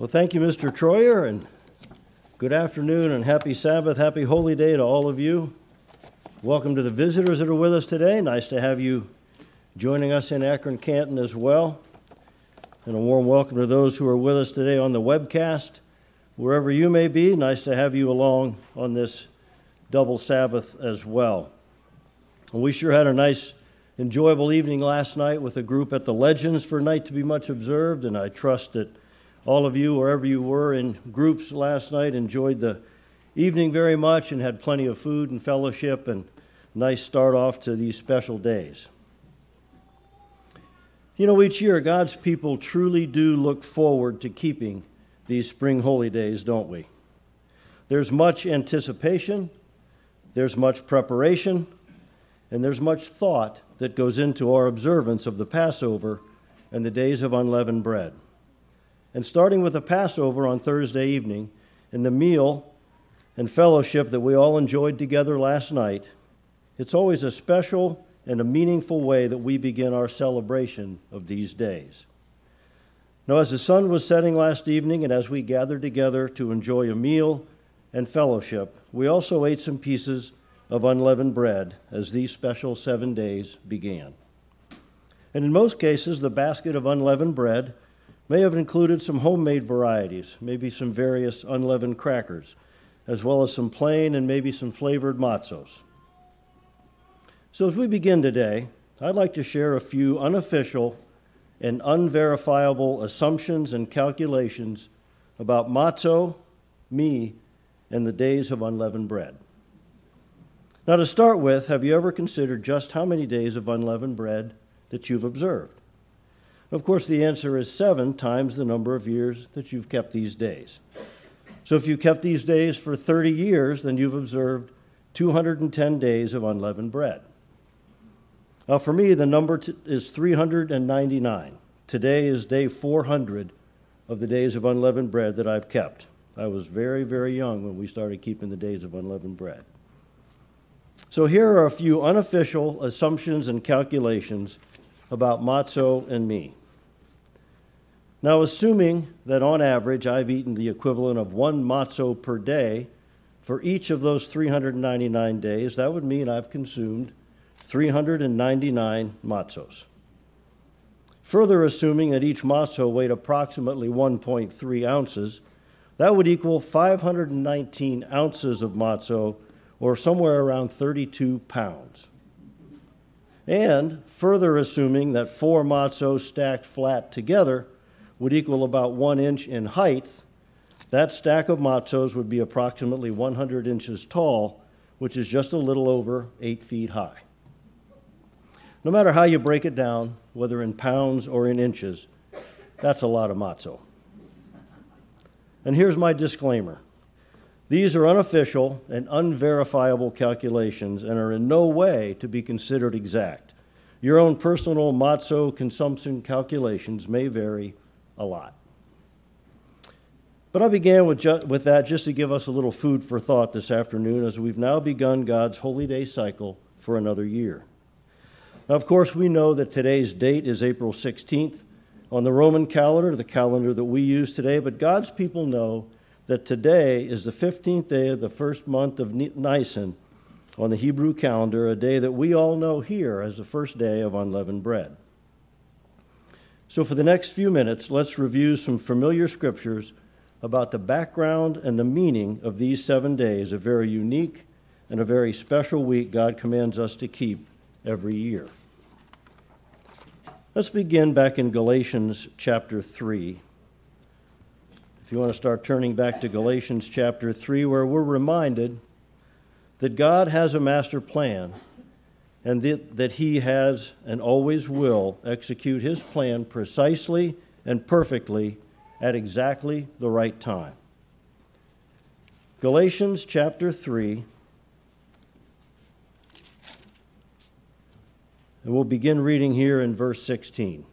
Well, thank you, Mr. Troyer, and good afternoon and happy Sabbath, happy holy day to all of you. Welcome to the visitors that are with us today. Nice to have you joining us in Akron, Canton as well. And a warm welcome to those who are with us today on the webcast. Wherever you may be, nice to have you along on this double Sabbath as well. And we sure had a nice, enjoyable evening last night with a group at the Legends for a night to be much observed, and I trust that all of you, wherever you were in groups last night, enjoyed the evening very much and had plenty of food and fellowship and nice start off to these special days. You know, each year God's people truly do look forward to keeping these spring holy days, don't we? There's much anticipation, there's much preparation, and there's much thought that goes into our observance of the Passover and the days of unleavened bread. And starting with the Passover on Thursday evening and the meal and fellowship that we all enjoyed together last night, it's always a special and a meaningful way that we begin our celebration of these days. Now, as the sun was setting last evening and as we gathered together to enjoy a meal and fellowship, we also ate some pieces of unleavened bread as these special 7 days began. And in most cases, the basket of unleavened bread may have included some homemade varieties, maybe some various unleavened crackers, as well as some plain and maybe some flavored matzos. So as we begin today, I'd like to share a few unofficial and unverifiable assumptions and calculations about matzo, me, and the days of unleavened bread. Now to start with, have you ever considered just how many days of unleavened bread that you've observed? Of course, the answer is 7 times the number of years that you've kept these days. So if you kept these days for 30 years, then you've observed 210 days of unleavened bread. Now for me, the number is 399. Today is day 400 of the days of unleavened bread that I've kept. I was very, very young when we started keeping the days of unleavened bread. So here are a few unofficial assumptions and calculations about matzo and me. Now, assuming that on average I've eaten the equivalent of 1 matzo per day for each of those 399 days, that would mean I've consumed 399 matzos. Further assuming that each matzo weighed approximately 1.3 ounces, that would equal 519 ounces of matzo, or somewhere around 32 pounds. And further assuming that 4 matzos stacked flat together would equal about 1 inch in height, that stack of matzos would be approximately 100 inches tall, which is just a little over 8 feet high. No matter how you break it down, whether in pounds or in inches, that's a lot of matzo. And here's my disclaimer. These are unofficial and unverifiable calculations and are in no way to be considered exact. Your own personal matzo consumption calculations may vary a lot. But I began with that just to give us a little food for thought this afternoon as we've now begun God's holy day cycle for another year. Now, of course, we know that today's date is April 16th on the Roman calendar, the calendar that we use today, but God's people know that today is the 15th day of the first month of Nisan on the Hebrew calendar, a day that we all know here as the first day of unleavened bread. So for the next few minutes, let's review some familiar scriptures about the background and the meaning of these 7 days, a very unique and a very special week God commands us to keep every year. Let's begin back in Galatians chapter 3. If you want to start turning back to Galatians chapter 3, where we're reminded that God has a master plan and that he has and always will execute his plan precisely and perfectly at exactly the right time. Galatians chapter 3, and we'll begin reading here in verse 16.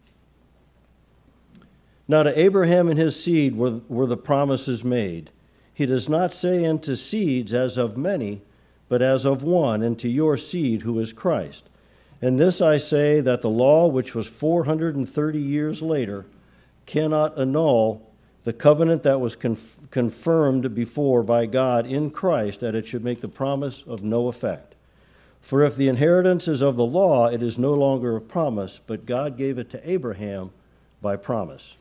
Now to Abraham and his seed were the promises made. He does not say unto seeds as of many, but as of one, and to your seed who is Christ. And this I say, that the law, which was 430 years later, cannot annul the covenant that was confirmed before by God in Christ, that it should make the promise of no effect. For if the inheritance is of the law, it is no longer a promise, but God gave it to Abraham by promise.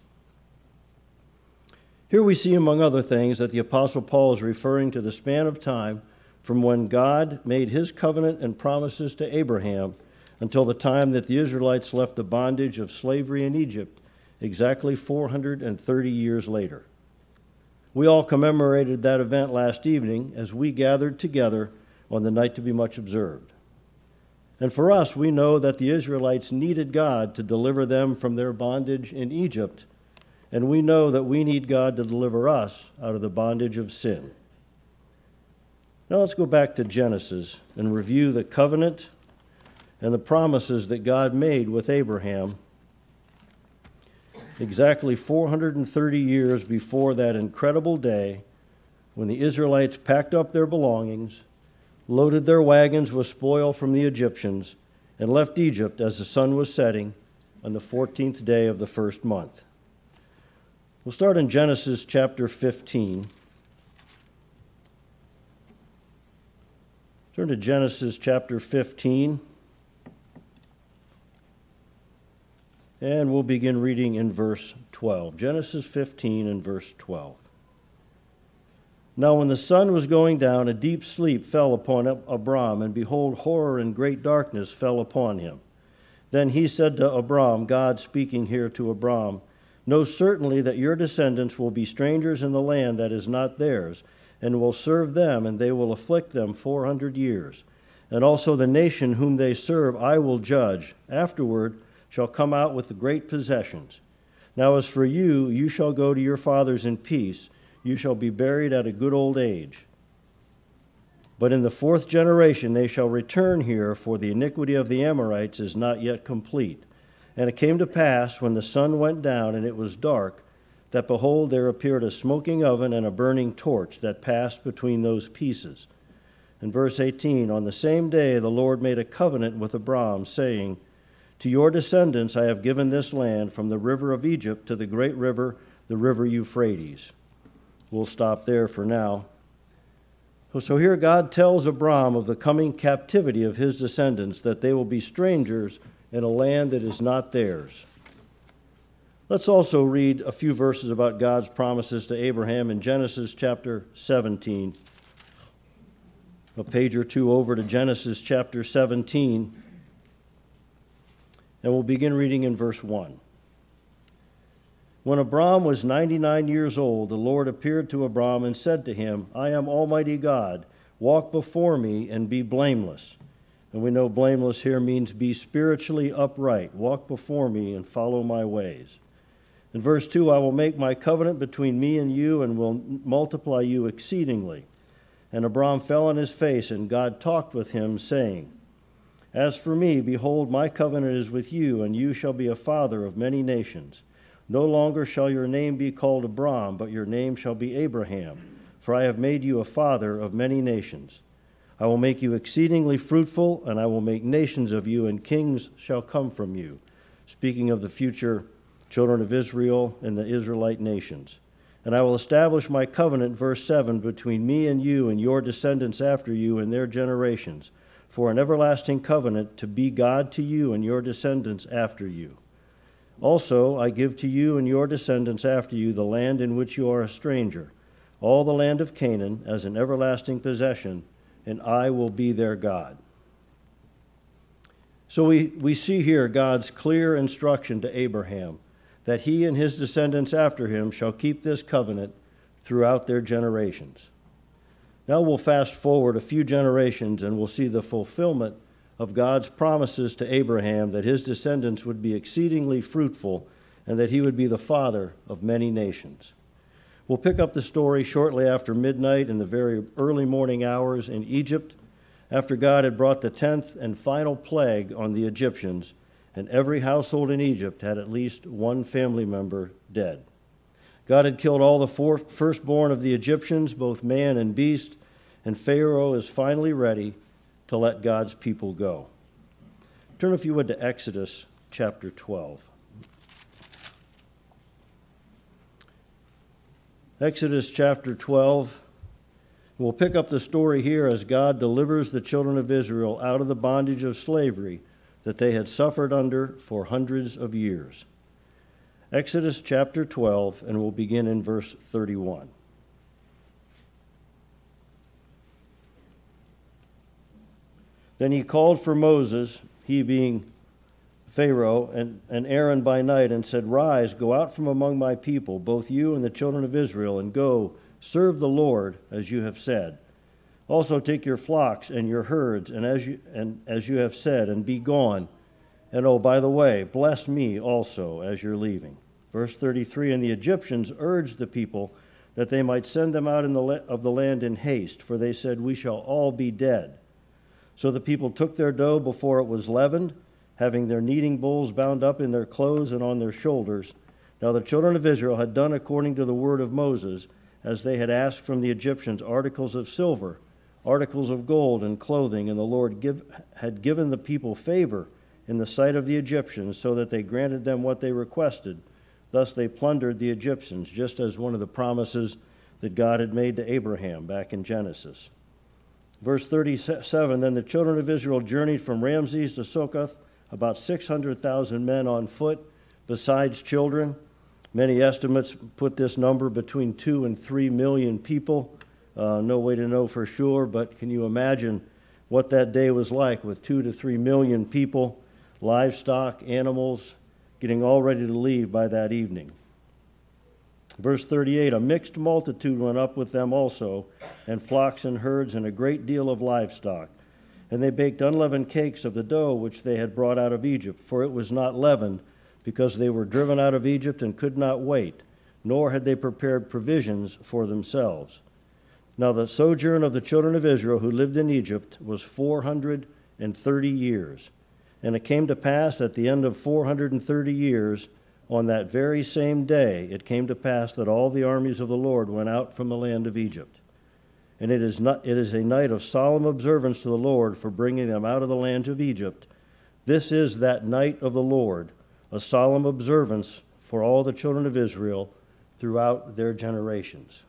Here we see, among other things, that the Apostle Paul is referring to the span of time from when God made his covenant and promises to Abraham until the time that the Israelites left the bondage of slavery in Egypt, exactly 430 years later. We all commemorated that event last evening as we gathered together on the night to be much observed. And for us, we know that the Israelites needed God to deliver them from their bondage in Egypt, and we know that we need God to deliver us out of the bondage of sin. Now let's go back to Genesis and review the covenant and the promises that God made with Abraham exactly 430 years before that incredible day when the Israelites packed up their belongings, loaded their wagons with spoil from the Egyptians, and left Egypt as the sun was setting on the 14th day of the first month. We'll start in Genesis chapter 15. Turn to Genesis chapter 15, and we'll begin reading in verse 12. Genesis 15 and verse 12. Now when the sun was going down, a deep sleep fell upon Abram, and behold, horror and great darkness fell upon him. Then he said to Abram, God speaking here to Abram, know certainly that your descendants will be strangers in the land that is not theirs, and will serve them, and they will afflict them 400 years. And also the nation whom they serve I will judge. Afterward shall come out with the great possessions. Now as for you, you shall go to your fathers in peace. You shall be buried at a good old age. But in the fourth generation they shall return here, for the iniquity of the Amorites is not yet complete. And it came to pass, when the sun went down and it was dark, that behold, there appeared a smoking oven and a burning torch that passed between those pieces. In verse 18, on the same day the Lord made a covenant with Abram, saying, to your descendants I have given this land, from the river of Egypt to the great river, the river Euphrates. We'll stop there for now. So here God tells Abram of the coming captivity of his descendants, that they will be strangers in a land that is not theirs. Let's also read a few verses about God's promises to Abraham in Genesis chapter 17. A page or two over to Genesis chapter 17, and we'll begin reading in verse 1. When Abram was 99 years old, the Lord appeared to Abram and said to him, I am Almighty God. Walk before me and be blameless. And we know blameless here means be spiritually upright. Walk before me and follow my ways. In verse 2, I will make my covenant between me and you and will multiply you exceedingly. And Abram fell on his face, and God talked with him, saying, as for me, behold, my covenant is with you, and you shall be a father of many nations. No longer shall your name be called Abram, but your name shall be Abraham, for I have made you a father of many nations. I will make you exceedingly fruitful, and I will make nations of you, and kings shall come from you. Speaking of the future children of Israel and the Israelite nations. And I will establish my covenant, verse 7, between me and you and your descendants after you and their generations, for an everlasting covenant to be God to you and your descendants after you. Also, I give to you and your descendants after you the land in which you are a stranger, all the land of Canaan as an everlasting possession, and I will be their God. So we see here God's clear instruction to Abraham that he and his descendants after him shall keep this covenant throughout their generations. Now we'll fast forward a few generations and we'll see the fulfillment of God's promises to Abraham that his descendants would be exceedingly fruitful and that he would be the father of many nations. We'll pick up the story shortly after midnight in the very early morning hours in Egypt, after God had brought the 10th and final plague on the Egyptians, and every household in Egypt had at least one family member dead. God had killed all the firstborn of the Egyptians, both man and beast, and Pharaoh is finally ready to let God's people go. Turn, if you would, to Exodus chapter 12. Exodus chapter 12. We'll pick up the story here as God delivers the children of Israel out of the bondage of slavery that they had suffered under for hundreds of years. Exodus chapter 12, and we'll begin in verse 31. Then he called for Moses, he being Pharaoh, and Aaron by night, and said, Rise, go out from among my people, both you and the children of Israel, and go, serve the Lord, as you have said. Also take your flocks and your herds, and as you have said, and be gone. And oh, by the way, bless me also as you're leaving. Verse 33, And the Egyptians urged the people that they might send them out of the land in haste, for they said, We shall all be dead. So the people took their dough before it was leavened, having their kneading bowls bound up in their clothes and on their shoulders. Now the children of Israel had done according to the word of Moses, as they had asked from the Egyptians articles of silver, articles of gold, and clothing, and the Lord had given the people favor in the sight of the Egyptians, so that they granted them what they requested. Thus they plundered the Egyptians, just as one of the promises that God had made to Abraham back in Genesis. Verse 37, Then the children of Israel journeyed from Ramses to Succoth, about 600,000 men on foot, besides children. Many estimates put this number between 2 and 3 million people. No way to know for sure, but can you imagine what that day was like with 2 to 3 million people, livestock, animals, getting all ready to leave by that evening? Verse 38, A mixed multitude went up with them also, and flocks and herds, and a great deal of livestock. And they baked unleavened cakes of the dough which they had brought out of Egypt, for it was not leavened, because they were driven out of Egypt and could not wait, nor had they prepared provisions for themselves. Now the sojourn of the children of Israel who lived in Egypt was 430 years. And it came to pass at the end of 430 years, on that very same day, it came to pass that all the armies of the Lord went out from the land of Egypt. And it is a night of solemn observance to the Lord for bringing them out of the land of Egypt. This is that night of the Lord, a solemn observance for all the children of Israel throughout their generations.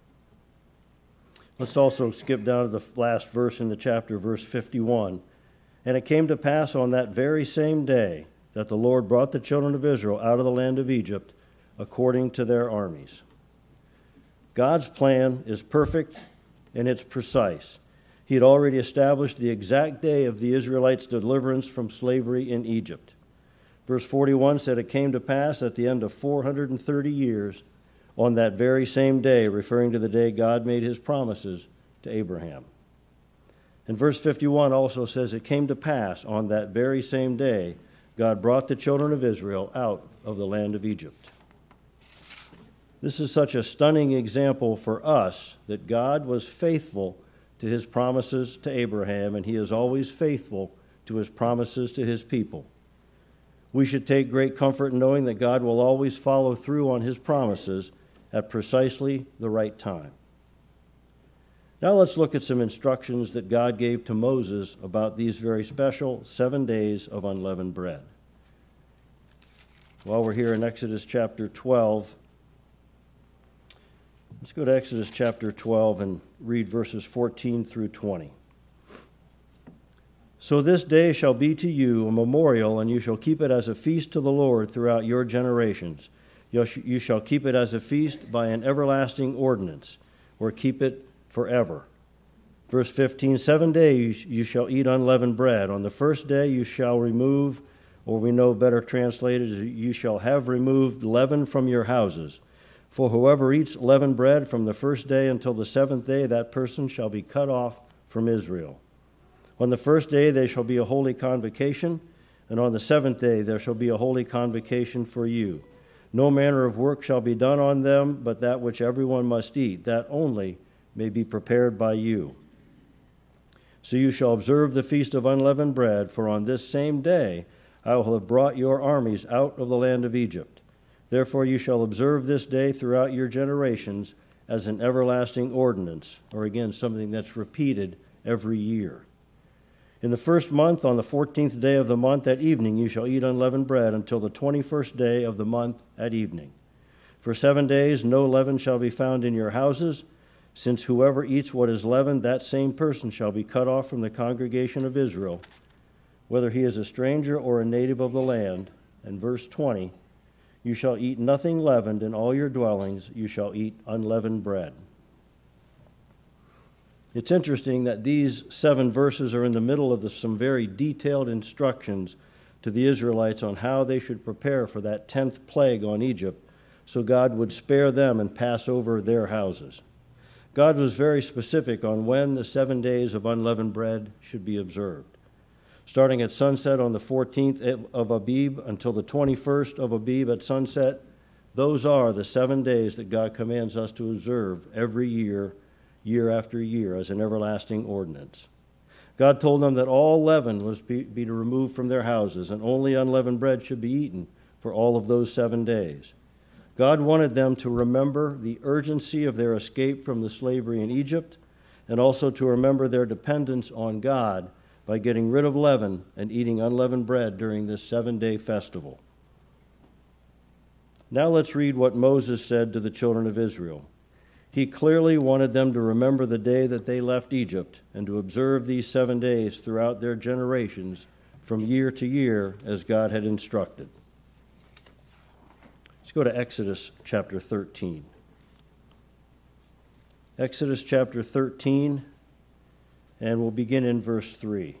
Let's also skip down to the last verse in the chapter, verse 51. And it came to pass on that very same day that the Lord brought the children of Israel out of the land of Egypt according to their armies. God's plan is perfect and it's precise. He had already established the exact day of the Israelites' deliverance from slavery in Egypt. Verse 41 said, It came to pass at the end of 430 years, on that very same day, referring to the day God made his promises to Abraham. And verse 51 also says, It came to pass on that very same day, God brought the children of Israel out of the land of Egypt. This is such a stunning example for us that God was faithful to his promises to Abraham, and he is always faithful to his promises to his people. We should take great comfort in knowing that God will always follow through on his promises at precisely the right time. Now let's look at some instructions that God gave to Moses about these very special 7 days of unleavened bread. While we're here in Exodus chapter 12, let's go to Exodus chapter 12 and read verses 14 through 20. So this day shall be to you a memorial, and you shall keep it as a feast to the Lord throughout your generations. You shall keep it as a feast by an everlasting ordinance, or keep it forever. Verse 15, 7 days you shall eat unleavened bread. On the first day you shall remove, or we know better translated, you shall have removed leaven from your houses. For whoever eats leavened bread from the first day until the seventh day, that person shall be cut off from Israel. On the first day there shall be a holy convocation, and on the seventh day there shall be a holy convocation for you. No manner of work shall be done on them, but that which everyone must eat, that only may be prepared by you. So you shall observe the feast of unleavened bread, for on this same day I will have brought your armies out of the land of Egypt. Therefore you shall observe this day throughout your generations as an everlasting ordinance, or again, something that's repeated every year. In the first month, on the 14th day of the month at evening, you shall eat unleavened bread until the 21st day of the month at evening. For 7 days no leaven shall be found in your houses, since whoever eats what is leavened, that same person shall be cut off from the congregation of Israel, whether he is a stranger or a native of the land. And verse 20, you shall eat nothing leavened in all your dwellings, you shall eat unleavened bread. It's interesting that these 7 verses are in the middle of some very detailed instructions to the Israelites on how they should prepare for that 10th plague on Egypt, so God would spare them and pass over their houses. God was very specific on when the 7 days of unleavened bread should be observed. Starting at sunset on the 14th of Abib until the 21st of Abib at sunset, those are the 7 days that God commands us to observe every year, year after year, as an everlasting ordinance. God told them that all leaven was be removed from their houses, and only unleavened bread should be eaten for all of those 7 days. God wanted them to remember the urgency of their escape from the slavery in Egypt, and also to remember their dependence on God by getting rid of leaven and eating unleavened bread during this 7-day festival. Now let's read what Moses said to the children of Israel. He clearly wanted them to remember the day that they left Egypt and to observe these 7 days throughout their generations from year to year as God had instructed. Let's go to Exodus chapter 13. Exodus chapter 13, and we'll begin in verse 3.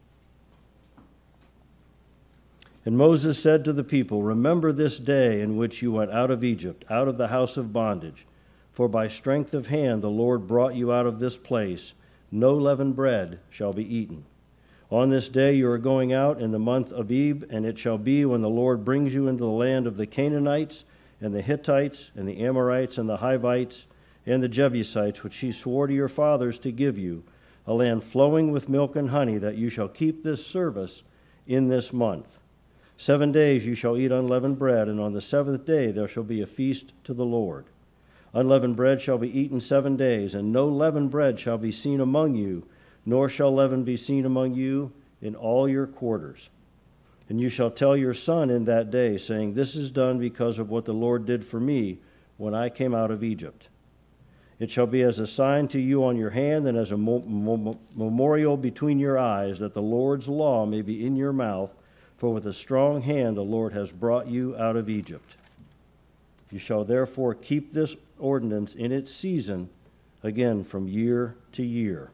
And Moses said to the people, remember this day in which you went out of Egypt, out of the house of bondage. For by strength of hand the Lord brought you out of this place. No leavened bread shall be eaten. On this day you are going out in the month Abib, and it shall be when the Lord brings you into the land of the Canaanites, and the Hittites, and the Amorites, and the Hivites, and the Jebusites, which he swore to your fathers to give you, a land flowing with milk and honey, that you shall keep this service in this month. 7 days you shall eat unleavened bread, and on the 7th day there shall be a feast to the Lord. Unleavened bread shall be eaten 7 days, and no leavened bread shall be seen among you, nor shall leaven be seen among you in all your quarters. And you shall tell your son in that day, saying, this is done because of what the Lord did for me when I came out of Egypt. It shall be as a sign to you on your hand and as a memorial between your eyes, that the Lord's law may be in your mouth, for with a strong hand the Lord has brought you out of Egypt. You shall therefore keep this ordinance in its season, again from year to year.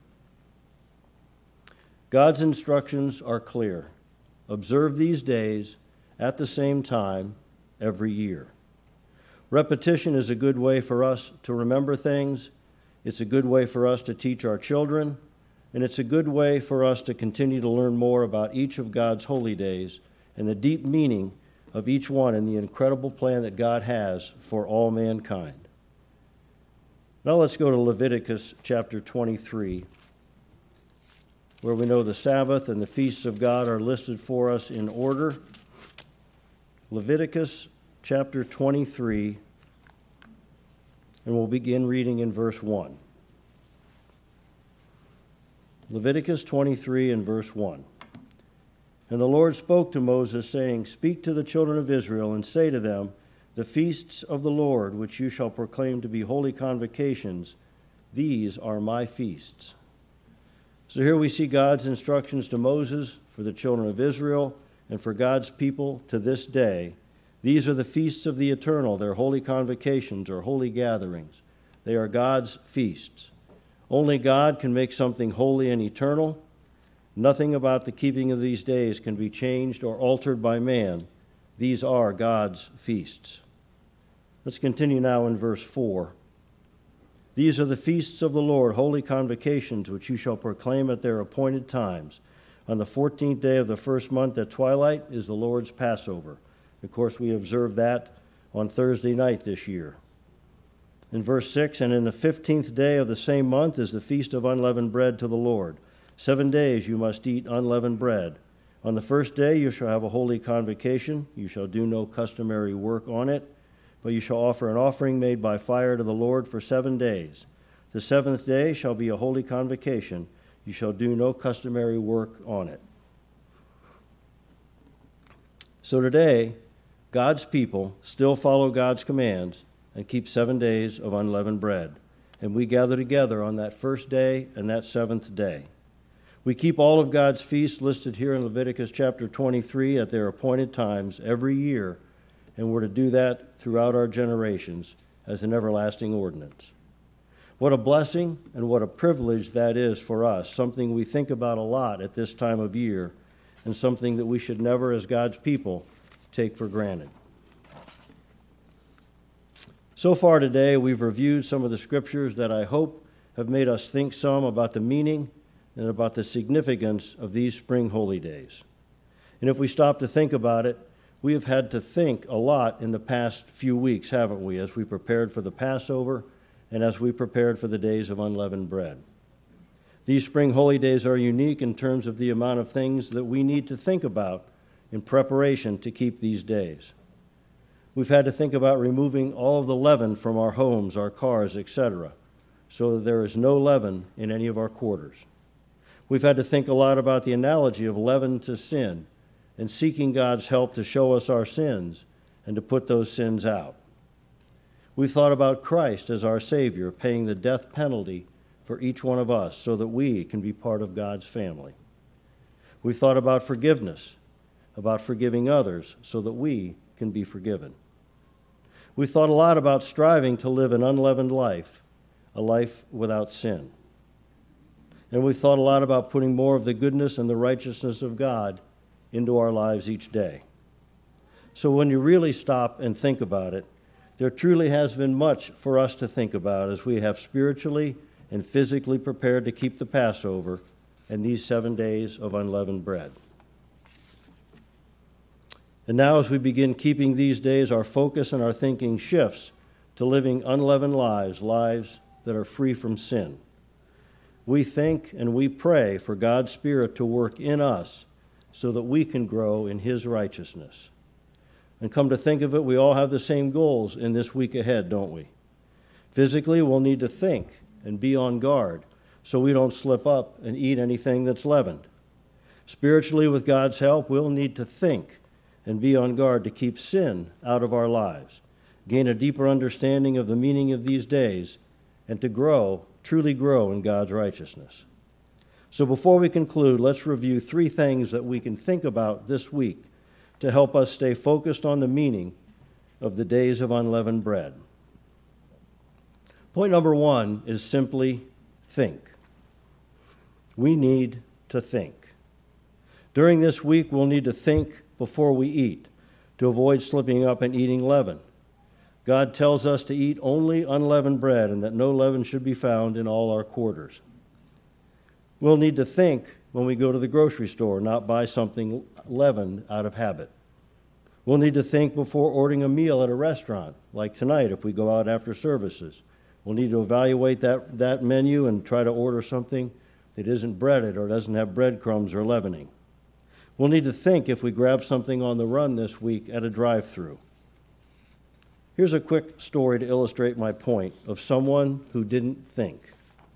God's instructions are clear. Observe these days at the same time every year. Repetition is a good way for us to remember things. It's a good way for us to teach our children, and it's a good way for us to continue to learn more about each of God's holy days and the deep meaning of each one and the incredible plan that God has for all mankind. Now let's go to Leviticus chapter 23, where we know the Sabbath and the feasts of God are listed for us in order. Leviticus chapter 23, and we'll begin reading in verse 1. Leviticus 23 and verse 1. And the Lord spoke to Moses, saying, speak to the children of Israel, and say to them, the feasts of the Lord, which you shall proclaim to be holy convocations, these are my feasts. So here we see God's instructions to Moses for the children of Israel and for God's people to this day. These are the feasts of the eternal, their holy convocations or holy gatherings. They are God's feasts. Only God can make something holy and eternal. Nothing about the keeping of these days can be changed or altered by man. These are God's feasts. Let's continue now in verse 4. These are the feasts of the Lord, holy convocations, which you shall proclaim at their appointed times. On the 14th day of the first month at twilight is the Lord's Passover. Of course, we observe that on Thursday night this year. In verse 6, and in the 15th day of the same month is the feast of unleavened bread to the Lord. 7 days you must eat unleavened bread. On the first day you shall have a holy convocation. You shall do no customary work on it, but you shall offer an offering made by fire to the Lord for 7 days. The 7th day shall be a holy convocation. You shall do no customary work on it. So today, God's people still follow God's commands and keep 7 days of unleavened bread. And we gather together on that first day and that seventh day. We keep all of God's feasts listed here in Leviticus chapter 23 at their appointed times every year, and we're to do that throughout our generations as an everlasting ordinance. What a blessing and what a privilege that is for us, something we think about a lot at this time of year, and something that we should never, as God's people, take for granted. So far today, we've reviewed some of the scriptures that I hope have made us think some about the meaning and about the significance of these spring holy days. And if we stop to think about it, we have had to think a lot in the past few weeks, haven't we, as we prepared for the Passover and as we prepared for the days of unleavened bread. These spring holy days are unique in terms of the amount of things that we need to think about in preparation to keep these days. We've had to think about removing all of the leaven from our homes, our cars, etc., so that there is no leaven in any of our quarters. We've had to think a lot about the analogy of leaven to sin and seeking God's help to show us our sins and to put those sins out. We've thought about Christ as our Savior, paying the death penalty for each one of us so that we can be part of God's family. We've thought about forgiveness, about forgiving others so that we can be forgiven. We've thought a lot about striving to live an unleavened life, a life without sin. And we've thought a lot about putting more of the goodness and the righteousness of God into our lives each day. So when you really stop and think about it, there truly has been much for us to think about as we have spiritually and physically prepared to keep the Passover and these 7 days of unleavened bread. And now as we begin keeping these days, our focus and our thinking shifts to living unleavened lives, lives that are free from sin. We think and we pray for God's Spirit to work in us so that we can grow in His righteousness. And come to think of it, we all have the same goals in this week ahead, don't we? Physically, we'll need to think and be on guard so we don't slip up and eat anything that's leavened. Spiritually, with God's help, we'll need to think and be on guard to keep sin out of our lives, gain a deeper understanding of the meaning of these days, and to grow, truly grow in God's righteousness. So before we conclude, let's review 3 things that we can think about this week to help us stay focused on the meaning of the days of unleavened bread. Point number 1 is simply think. We need to think. During this week, we'll need to think before we eat to avoid slipping up and eating leaven. God tells us to eat only unleavened bread and that no leaven should be found in all our quarters. We'll need to think when we go to the grocery store, not buy something leavened out of habit. We'll need to think before ordering a meal at a restaurant, like tonight if we go out after services. We'll need to evaluate that menu and try to order something that isn't breaded or doesn't have breadcrumbs or leavening. We'll need to think if we grab something on the run this week at a drive-thru. Here's a quick story to illustrate my point of someone who didn't think.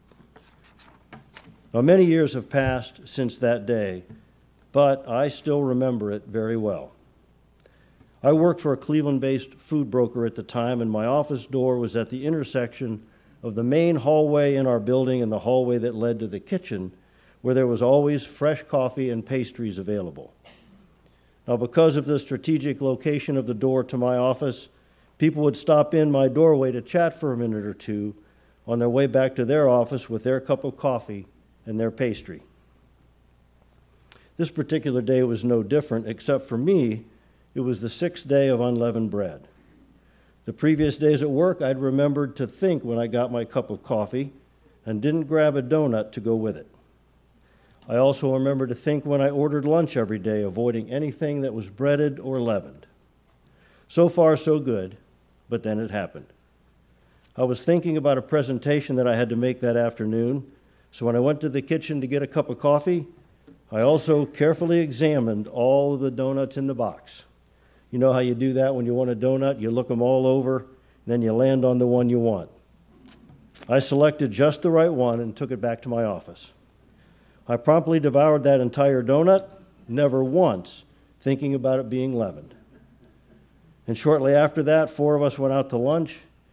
Now, many years have passed since that day, but I still remember it very well. I worked for a Cleveland-based food broker at the time, and my office door was at the intersection of the main hallway in our building and the hallway that led to the kitchen, where there was always fresh coffee and pastries available. Now, because of the strategic location of the door to my office, people would stop in my doorway to chat for a minute or two on their way back to their office with their cup of coffee and their pastry. This particular day was no different, except for me, it was the 6th day of unleavened bread. The previous days at work, I'd remembered to think when I got my cup of coffee and didn't grab a donut to go with it. I also remember to think when I ordered lunch every day, avoiding anything that was breaded or leavened. So far, so good, but then it happened. I was thinking about a presentation that I had to make that afternoon, so when I went to the kitchen to get a cup of coffee, I also carefully examined all of the donuts in the box. You know how you do that when you want a donut? You look them all over, and then you land on the one you want. I selected just the right one and took it back to my office. I promptly devoured that entire donut, never once thinking about it being leavened. And shortly after that, 4 of us went out to lunch,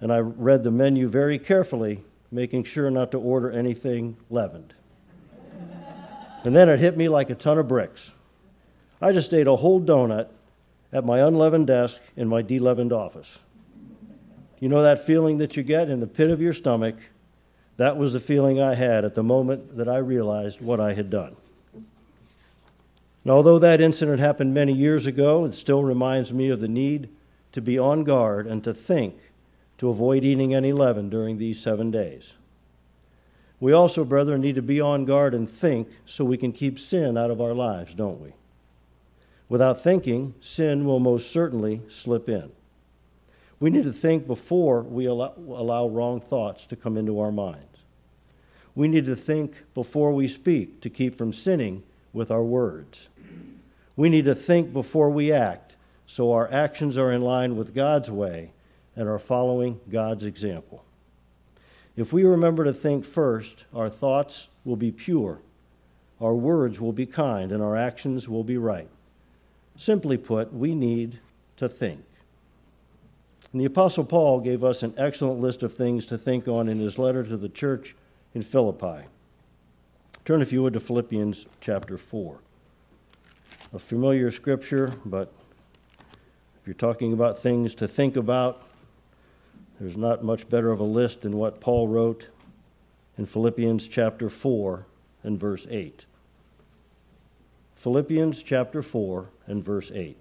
and I read the menu very carefully, making sure not to order anything leavened. And then it hit me like a ton of bricks. I just ate a whole donut at my unleavened desk in my de-leavened office. You know that feeling that you get in the pit of your stomach? That was the feeling I had at the moment that I realized what I had done. And although that incident happened many years ago, it still reminds me of the need to be on guard and to think to avoid eating any leaven during these 7 days. We also, brethren, need to be on guard and think so we can keep sin out of our lives, don't we? Without thinking, sin will most certainly slip in. We need to think before we allow wrong thoughts to come into our minds. We need to think before we speak to keep from sinning with our words. We need to think before we act so our actions are in line with God's way and are following God's example. If we remember to think first, our thoughts will be pure, our words will be kind, and our actions will be right. Simply put, we need to think. And the Apostle Paul gave us an excellent list of things to think on in his letter to the church in Philippi. Turn, if you would, to Philippians chapter 4. A familiar scripture, but if you're talking about things to think about, there's not much better of a list than what Paul wrote in Philippians chapter 4 and verse 8. Philippians chapter 4 and verse 8.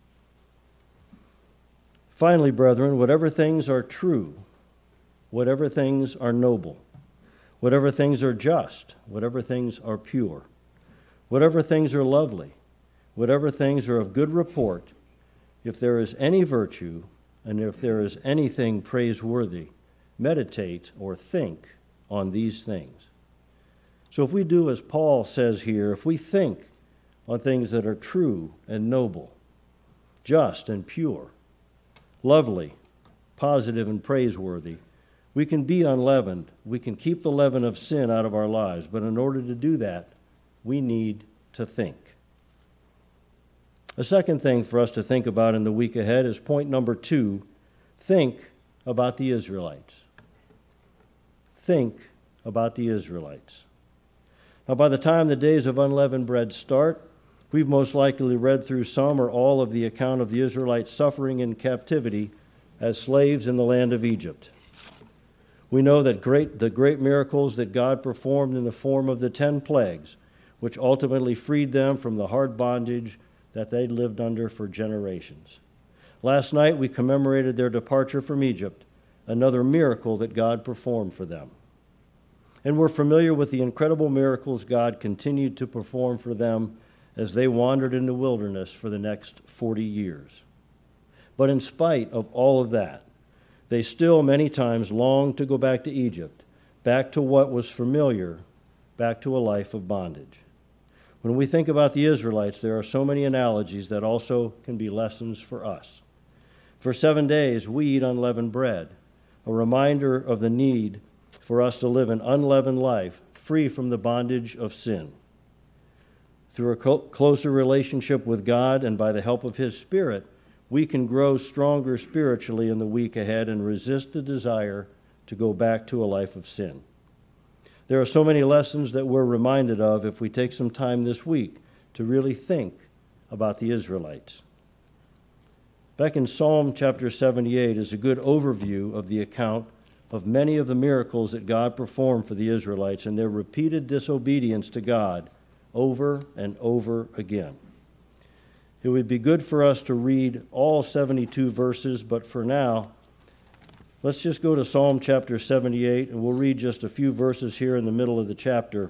Finally, brethren, whatever things are true, whatever things are noble, whatever things are just, whatever things are pure, whatever things are lovely, whatever things are of good report, if there is any virtue, and if there is anything praiseworthy, meditate or think on these things. So if we do as Paul says here, if we think on things that are true and noble, just and pure, lovely, positive and praiseworthy, we can be unleavened. We can keep the leaven of sin out of our lives. But in order to do that, we need to think. A second thing for us to think about in the week ahead is point number 2, think about the Israelites. Think about the Israelites. Now, by the time the days of unleavened bread start, we've most likely read through some or all of the account of the Israelites suffering in captivity as slaves in the land of Egypt. We know that the great miracles that God performed in the form of the 10 plagues, which ultimately freed them from the hard bondage that they'd lived under for generations. Last night we commemorated their departure from Egypt, another miracle that God performed for them. And we're familiar with the incredible miracles God continued to perform for them as they wandered in the wilderness for the next 40 years. But in spite of all of that, they still many times longed to go back to Egypt, back to what was familiar, back to a life of bondage. When we think about the Israelites, there are so many analogies that also can be lessons for us. For 7 days, we eat unleavened bread, a reminder of the need for us to live an unleavened life, free from the bondage of sin. Through a closer relationship with God and by the help of His Spirit, we can grow stronger spiritually in the week ahead and resist the desire to go back to a life of sin. There are so many lessons that we're reminded of if we take some time this week to really think about the Israelites. Back in Psalm chapter 78 is a good overview of the account of many of the miracles that God performed for the Israelites and their repeated disobedience to God over and over again. It would be good for us to read all 72 verses, but for now, let's just go to Psalm chapter 78, and we'll read just a few verses here in the middle of the chapter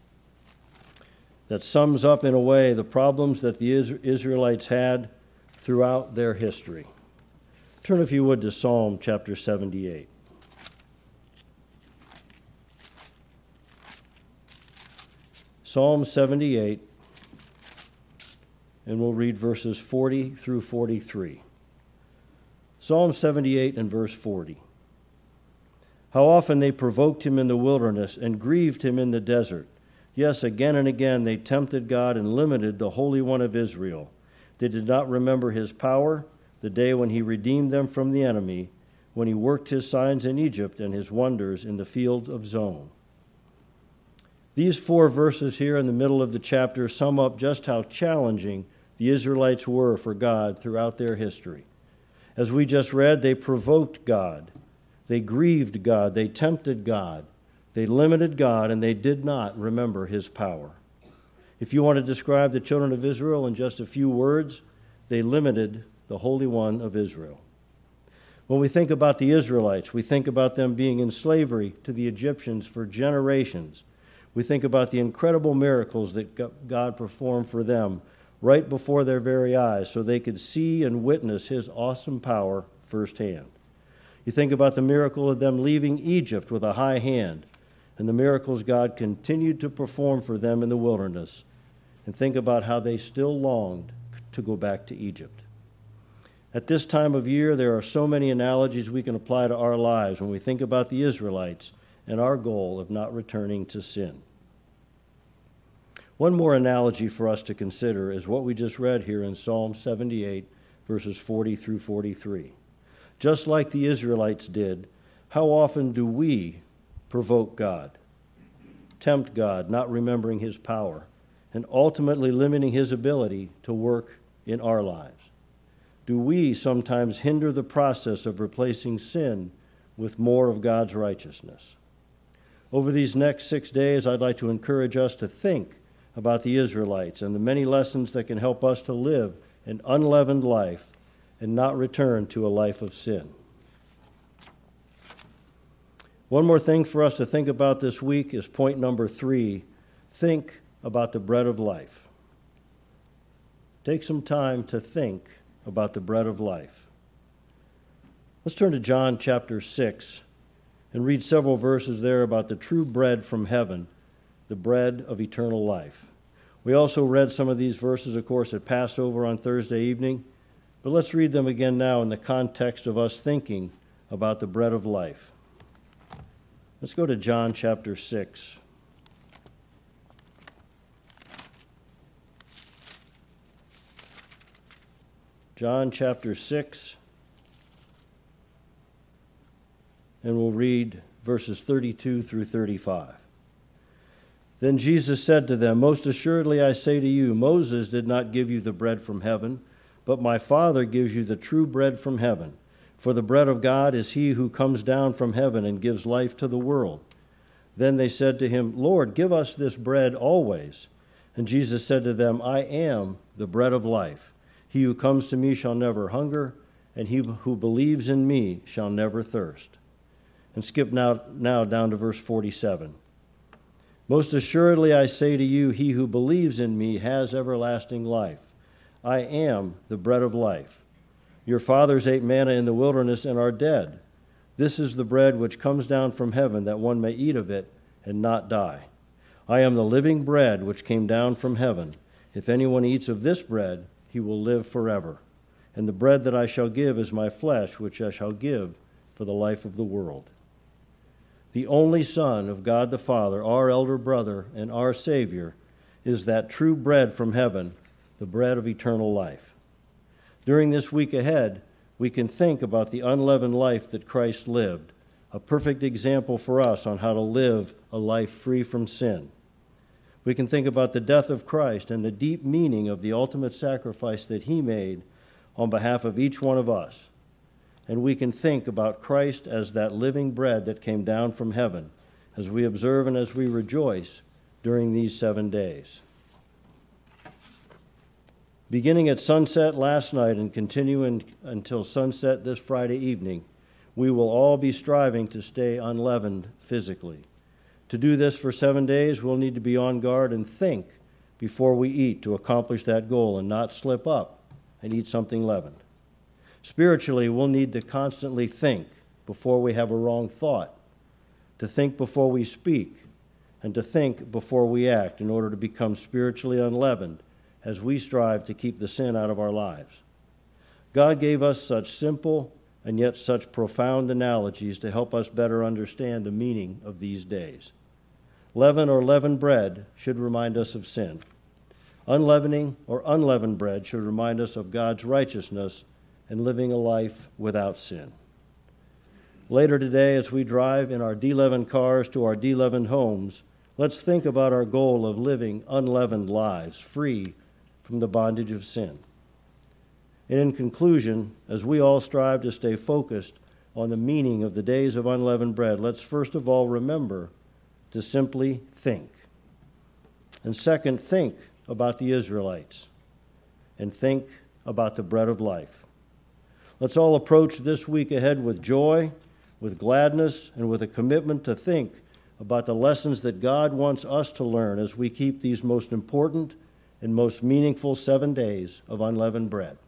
that sums up in a way the problems that the Israelites had throughout their history. Turn, if you would, to Psalm chapter 78. Psalm 78, and we'll read verses 40 through 43. Psalm 78 and verse 40. How often they provoked him in the wilderness and grieved him in the desert. Yes, again and again they tempted God and limited the Holy One of Israel. They did not remember his power, the day when he redeemed them from the enemy, when he worked his signs in Egypt and his wonders in the field of Zoan. These 4 verses here in the middle of the chapter sum up just how challenging the Israelites were for God throughout their history. As we just read, they provoked God, they grieved God, they tempted God, they limited God, and they did not remember his power. If you want to describe the children of Israel in just a few words, they limited the Holy One of Israel. When we think about the Israelites, we think about them being in slavery to the Egyptians for generations. We think about the incredible miracles that God performed for them right before their very eyes so they could see and witness his awesome power firsthand. You think about the miracle of them leaving Egypt with a high hand and the miracles God continued to perform for them in the wilderness, and think about how they still longed to go back to Egypt. At this time of year, there are so many analogies we can apply to our lives when we think about the Israelites and our goal of not returning to sin. One more analogy for us to consider is what we just read here in Psalm 78, verses 40 through 43. Just like the Israelites did, how often do we provoke God, tempt God, not remembering his power, and ultimately limiting his ability to work in our lives? Do we sometimes hinder the process of replacing sin with more of God's righteousness? Over these next 6 days, I'd like to encourage us to think about the Israelites and the many lessons that can help us to live an unleavened life and not return to a life of sin. One more thing for us to think about this week is point number 3. Think about the bread of life. Take some time to think about the bread of life. Let's turn to John chapter 6 and read several verses there about the true bread from heaven, the bread of eternal life. We also read some of these verses, of course, at Passover on Thursday evening, but let's read them again now in the context of us thinking about the bread of life. Let's go to John chapter 6. John chapter 6, and we'll read verses 32 through 35. Then Jesus said to them, "Most assuredly I say to you, Moses did not give you the bread from heaven, but my Father gives you the true bread from heaven. For the bread of God is he who comes down from heaven and gives life to the world." Then they said to him, "Lord, give us this bread always." And Jesus said to them, "I am the bread of life. He who comes to me shall never hunger, and he who believes in me shall never thirst." And skip now down to verse 47. "Most assuredly I say to you, he who believes in me has everlasting life. I am the bread of life. Your fathers ate manna in the wilderness and are dead. This is the bread which comes down from heaven, that one may eat of it and not die. I am the living bread which came down from heaven. If anyone eats of this bread, he will live forever. And the bread that I shall give is my flesh, which I shall give for the life of the world." The only Son of God the Father, our elder brother and our Savior, is that true bread from heaven, the bread of eternal life. During this week ahead, we can think about the unleavened life that Christ lived, a perfect example for us on how to live a life free from sin. We can think about the death of Christ and the deep meaning of the ultimate sacrifice that he made on behalf of each one of us. And we can think about Christ as that living bread that came down from heaven as we observe and as we rejoice during these 7 days. Beginning at sunset last night and continuing until sunset this Friday evening, we will all be striving to stay unleavened physically. To do this for 7 days, we'll need to be on guard and think before we eat to accomplish that goal and not slip up and eat something leavened. Spiritually, we'll need to constantly think before we have a wrong thought, to think before we speak, and to think before we act in order to become spiritually unleavened as we strive to keep the sin out of our lives. God gave us such simple and yet such profound analogies to help us better understand the meaning of these days. Leaven or leavened bread should remind us of sin. Unleavening or unleavened bread should remind us of God's righteousness and living a life without sin. Later today, as we drive in our D11 cars to our D11 homes, let's think about our goal of living unleavened lives, free from the bondage of sin. And in conclusion, as we all strive to stay focused on the meaning of the days of unleavened bread, let's first of all remember to simply think. And second, think about the Israelites. And think about the bread of life. Let's all approach this week ahead with joy, with gladness, and with a commitment to think about the lessons that God wants us to learn as we keep these most important and most meaningful 7 days of unleavened bread.